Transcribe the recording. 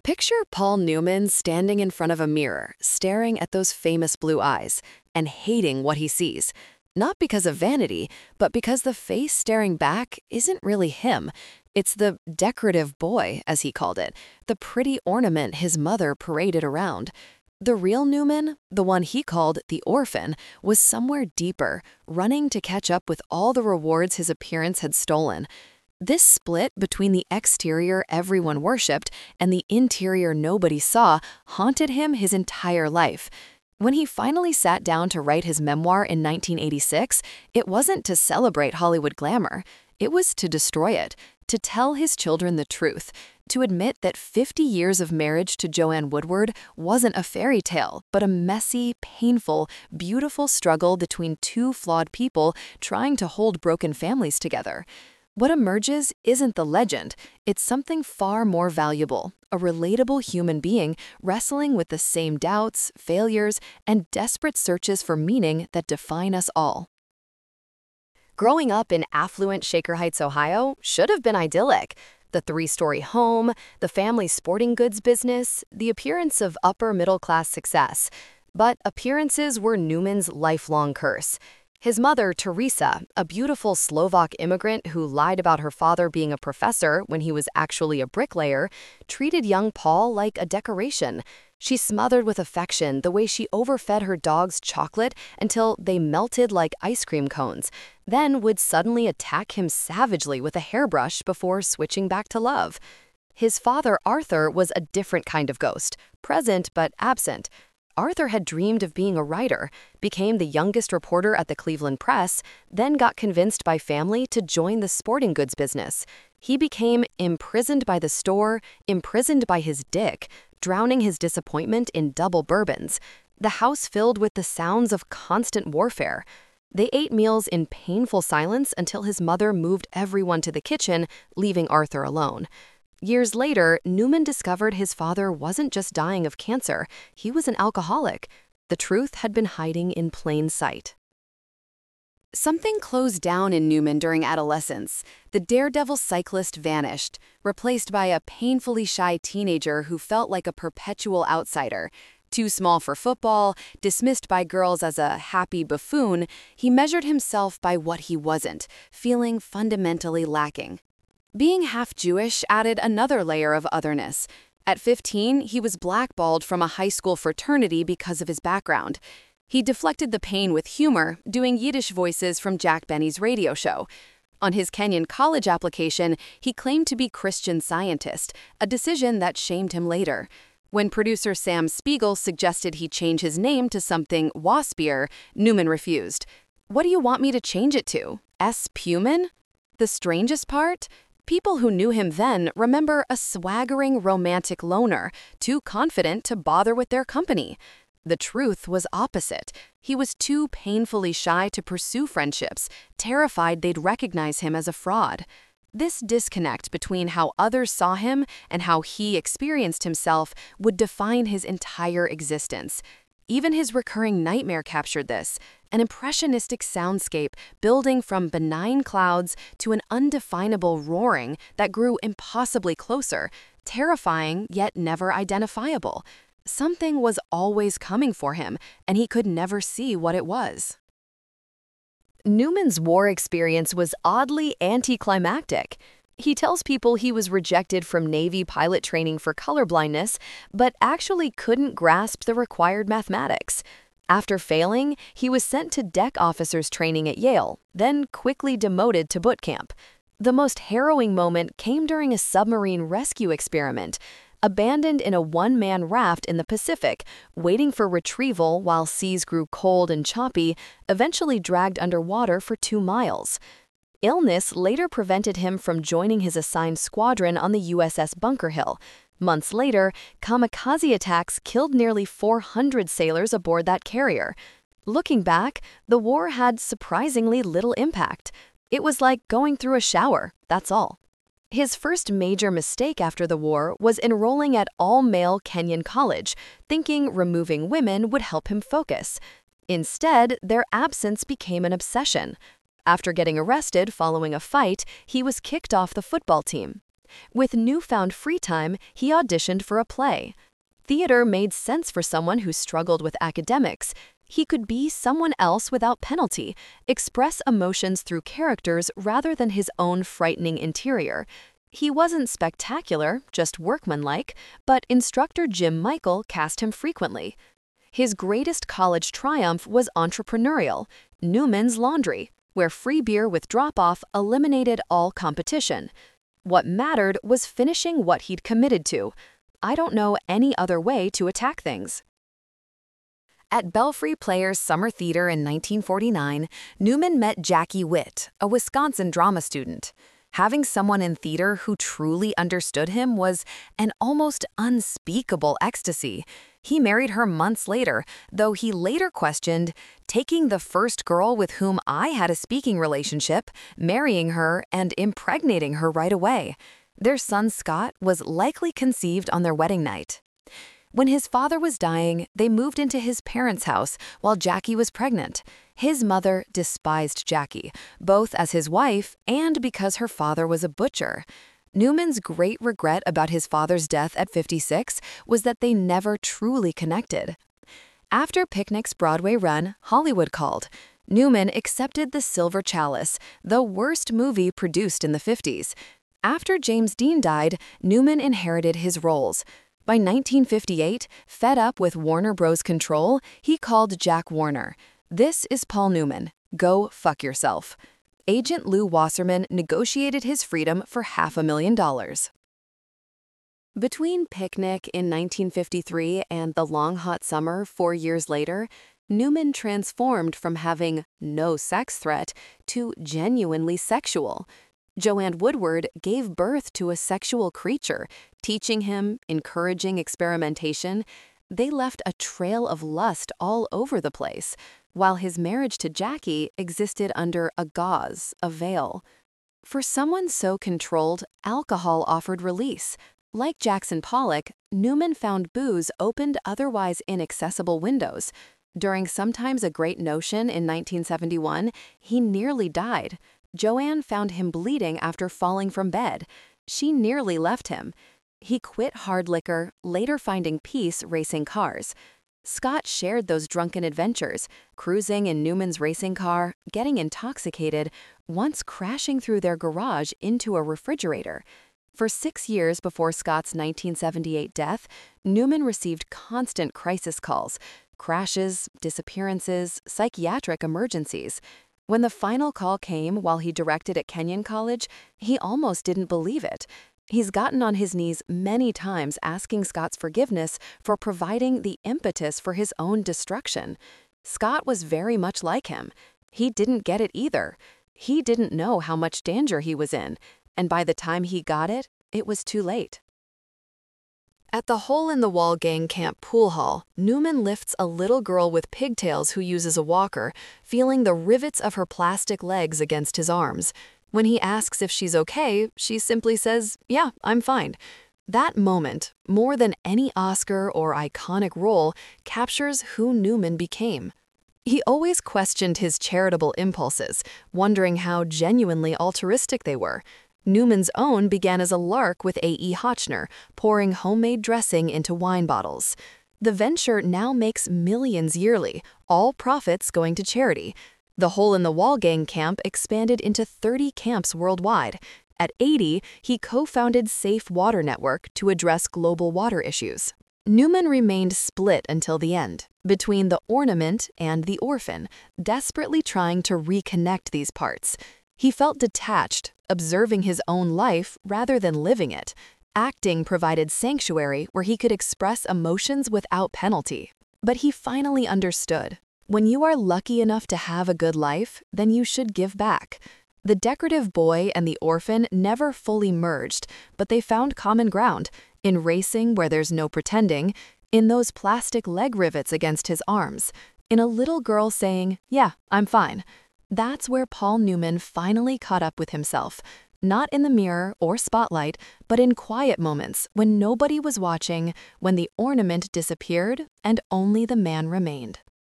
Picture Paul Newman standing in front of a mirror, staring at those famous blue eyes, and hating what he sees. Not because of vanity, but because the face staring back isn't really him. It's the decorative boy, as he called it, the pretty ornament his mother paraded around. The real Newman, the one he called the orphan, was somewhere deeper, running to catch up with all the rewards his appearance had stolen. This split between the exterior everyone worshipped and the interior nobody saw haunted him his entire life. When he finally sat down to write his memoir in 1986, it wasn't to celebrate Hollywood glamour. It was to destroy it, to tell his children the truth, to admit that 50 years of marriage to Joanne Woodward wasn't a fairy tale, but a messy, painful, beautiful struggle between two flawed people trying to hold broken families together. What emerges isn't the legend, it's something far more valuable, a relatable human being wrestling with the same doubts, failures, and desperate searches for meaning that define us all. Growing up in affluent Shaker Heights, Ohio, should have been idyllic. The three-story home, the family's sporting goods business, the appearance of upper-middle-class success. But appearances were Newman's lifelong curse. His mother, Teresa, a beautiful Slovak immigrant who lied about her father being a professor when he was actually a bricklayer, treated young Paul like a decoration. She smothered with affection the way she overfed her dogs chocolate until they melted like ice cream cones, then would suddenly attack him savagely with a hairbrush before switching back to love. His father, Arthur, was a different kind of ghost, present but absent. Arthur had dreamed of being a writer, became the youngest reporter at the Cleveland Press, then got convinced by family to join the sporting goods business. He became imprisoned by the store, imprisoned by his dick, drowning his disappointment in double bourbons. The house filled with the sounds of constant warfare. They ate meals in painful silence until his mother moved everyone to the kitchen, leaving Arthur alone. Years later, Newman discovered his father wasn't just dying of cancer, he was an alcoholic. The truth had been hiding in plain sight. Something closed down in Newman during adolescence. The daredevil cyclist vanished, replaced by a painfully shy teenager who felt like a perpetual outsider. Too small for football, dismissed by girls as a happy buffoon, he measured himself by what he wasn't, feeling fundamentally lacking. Being half Jewish added another layer of otherness. At 15, he was blackballed from a high school fraternity because of his background. He deflected the pain with humor, doing Yiddish voices from Jack Benny's radio show. On his Kenyan college application, he claimed to be Christian Scientist, a decision that shamed him later. When producer Sam Spiegel suggested he change his name to something waspier, Newman refused. "What do you want me to change it to? S. Puman?" The strangest part? People who knew him then remember a swaggering romantic loner, too confident to bother with their company. The truth was opposite. He was too painfully shy to pursue friendships, terrified they'd recognize him as a fraud. This disconnect between how others saw him and how he experienced himself would define his entire existence. Even his recurring nightmare captured this, an impressionistic soundscape building from benign clouds to an undefinable roaring that grew impossibly closer, terrifying yet never identifiable. Something was always coming for him, and he could never see what it was. Newman's war experience was oddly anticlimactic. He tells people he was rejected from Navy pilot training for colorblindness, but actually couldn't grasp the required mathematics. After failing, he was sent to deck officers training at Yale, then quickly demoted to boot camp. The most harrowing moment came during a submarine rescue experiment. Abandoned in a one-man raft in the Pacific, waiting for retrieval while seas grew cold and choppy, eventually dragged underwater for 2 miles. Illness later prevented him from joining his assigned squadron on the USS Bunker Hill. Months later, kamikaze attacks killed nearly 400 sailors aboard that carrier. Looking back, the war had surprisingly little impact. It was like going through a shower, that's all. His first major mistake after the war was enrolling at all-male Kenyan college, thinking removing women would help him focus. Instead, their absence became an obsession. After getting arrested following a fight, he was kicked off the football team. With newfound free time, he auditioned for a play. Theater made sense for someone who struggled with academics. He could be someone else without penalty, express emotions through characters rather than his own frightening interior. He wasn't spectacular, just workmanlike, but instructor Jim Michael cast him frequently. His greatest college triumph was entrepreneurial, Newman's Laundry, where free beer with drop-off eliminated all competition. What mattered was finishing what he'd committed to. I don't know any other way to attack things. At Belfry Players Summer Theater in 1949, Newman met Jackie Witt, a Wisconsin drama student. Having someone in theater who truly understood him was an almost unspeakable ecstasy. He married her months later, though he later questioned, taking the first girl with whom I had a speaking relationship, marrying her, and impregnating her right away. Their son Scott was likely conceived on their wedding night. When his father was dying, they moved into his parents' house while Jackie was pregnant. His mother despised Jackie, both as his wife and because her father was a butcher. Newman's great regret about his father's death at 56 was that they never truly connected. After Picnic's Broadway run, Hollywood called. Newman accepted The Silver Chalice, the worst movie produced in the 50s. After James Dean died, Newman inherited his roles. By 1958, fed up with Warner Bros. Control, he called Jack Warner. "This is Paul Newman. Go fuck yourself." Agent Lou Wasserman negotiated his freedom for $500,000. Between Picnic in 1953 and The Long Hot Summer 4 years later, Newman transformed from having no sex threat to genuinely sexual. Joanne Woodward gave birth to a sexual creature, teaching him, encouraging experimentation. They left a trail of lust all over the place, while his marriage to Jackie existed under a gauze, a veil. For someone so controlled, alcohol offered release. Like Jackson Pollock, Newman found booze opened otherwise inaccessible windows. During Sometimes a Great Notion in 1971, he nearly died. Joanne found him bleeding after falling from bed. She nearly left him. He quit hard liquor, later finding peace racing cars. Scott shared those drunken adventures, cruising in Newman's racing car, getting intoxicated, once crashing through their garage into a refrigerator. For 6 years before Scott's 1978 death, Newman received constant crisis calls, crashes, disappearances, psychiatric emergencies. When the final call came while he directed at Kenyon College, he almost didn't believe it. He's gotten on his knees many times asking Scott's forgiveness for providing the impetus for his own destruction. Scott was very much like him. He didn't get it either. He didn't know how much danger he was in, and by the time he got it, it was too late. At the Hole-in-the-Wall Gang Camp pool hall, Newman lifts a little girl with pigtails who uses a walker, feeling the rivets of her plastic legs against his arms. When he asks if she's okay, she simply says, "Yeah, I'm fine." That moment, more than any Oscar or iconic role, captures who Newman became. He always questioned his charitable impulses, wondering how genuinely altruistic they were. Newman's own began as a lark with A.E. Hotchner, pouring homemade dressing into wine bottles. The venture now makes millions yearly, all profits going to charity. The Hole-in-the-Wall Gang Camp expanded into 30 camps worldwide. At 80, he co-founded Safe Water Network to address global water issues. Newman remained split until the end, between the ornament and the orphan, desperately trying to reconnect these parts. He felt detached, observing his own life rather than living it. Acting provided sanctuary where he could express emotions without penalty. But he finally understood. When you are lucky enough to have a good life, then you should give back. The decorative boy and the orphan never fully merged, but they found common ground, in racing where there's no pretending, in those plastic leg rivets against his arms, in a little girl saying, "Yeah, I'm fine." That's where Paul Newman finally caught up with himself, not in the mirror or spotlight, but in quiet moments when nobody was watching, when the ornament disappeared and only the man remained.